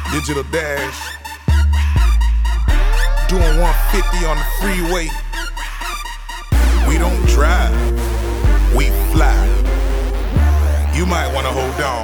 Digital Dash, doing 150 on the freeway. We don't drive, we fly. You might wanna hold on.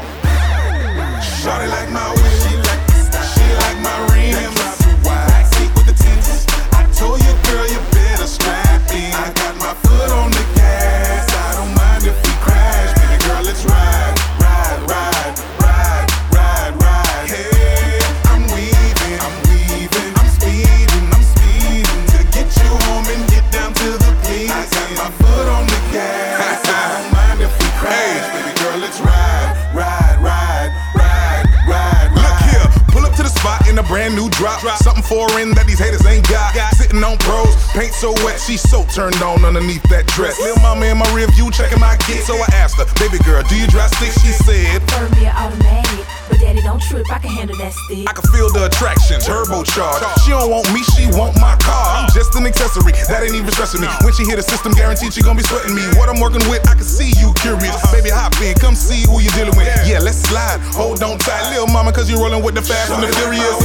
Shawty like my whip, she like my rims. Backseat with the tints. I told you, girl, you better strap in. I got my foot on the gas. I don't mind if we crash, baby girl, let's ride, ride, ride, ride, ride, ride. Hey, I'm weaving, I'm speeding to get you home and get down to the place. I got my foot on the gas. I don't mind if we crash, baby girl, let's ride, ride, ride, ride, ride. Look here, pull up to the spot in a brand new drop. Something foreign that these haters ain't got. Sitting on pros, paint so wet, she so turned on underneath that dress. Lil' mama in my rear view checking my kid, so I asked her, baby girl, do you drive stick? She said, prefer me an automatic, but daddy don't trip, I can handle that stick. I can feel the attraction, turbocharged. She don't want me, she want my car. I'm just an accessory, that ain't even stressing me. When she hit the system, guaranteed she gon' be sweating me. What I'm working with, I can see you curious. Baby, hop in, come see who you dealing with. Yeah, let's slide, hold on tight, lil' mama, cause you rolling with the fast and the furious.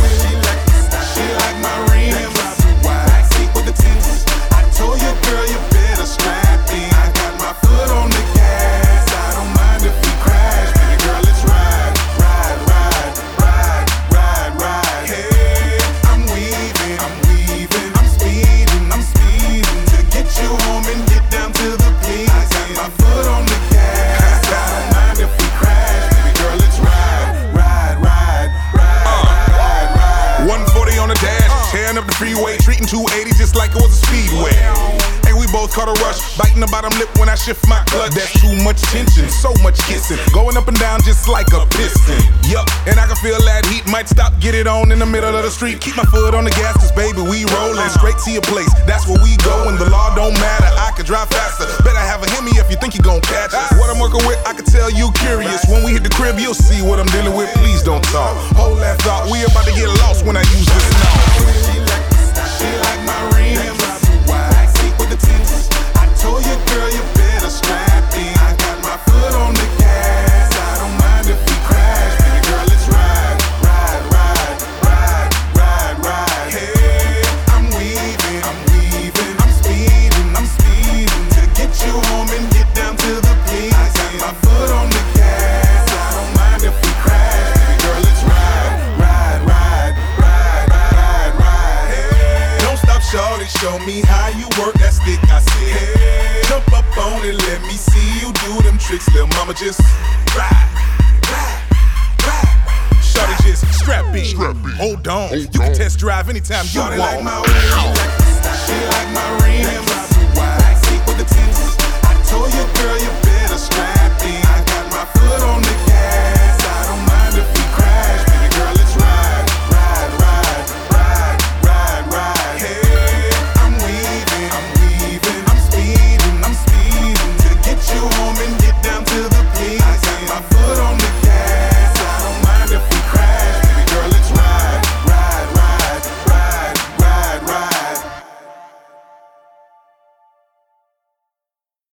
She like my rims, backseat with the tints. I told you, girl, you better strap in. I got my foot on the gas. I don't mind if we crash, baby girl, let's ride, ride, ride, ride, ride, ride. Hey, I'm weaving, I'm speeding to get you home and get down to the place. I got my foot on the gas. I don't mind if we crash, baby girl, let's ride, ride, ride, ride, ride. 140 on the dash, tearing up the freeway, treating 280 just like it was a speedway. Hey, we both caught a rush, biting the bottom lip when I shift my clutch. That's too much tension, so much kissing, going up and down just like a piston. Yup, and I can feel that heat, might stop, get it on in the middle of the street. Keep my foot on the gas, cause baby, we rollin' straight to your place. That's where we go, and the law don't matter. I could drive faster, better have a Hemi if you think you gon' catch us. What I'm working with, I can tell you curious. When we hit the crib, you'll see what I'm dealing with. Please don't talk, hold that thought. We about to get lost when I use this now. She like my rims, backseat with the tints. I told you, girl, you better strap in. I got my foot on the gas. I don't mind if we crash, baby girl, let's ride, ride, ride, ride, ride, ride. Hey, I'm weaving, I'm speeding to get you home and get down to the place. I got my foot on the gas. I don't mind if we crash, baby girl, let's ride, ride, ride, ride, ride, ride. Hey, don't stop, shorty, show me how you work that stick. I said, hey, jump up on it, let me see you do them tricks, lil' mama, just ride, ride, ride. Shorty, just strap in, hold on. You can test drive anytime you want. She like my rims,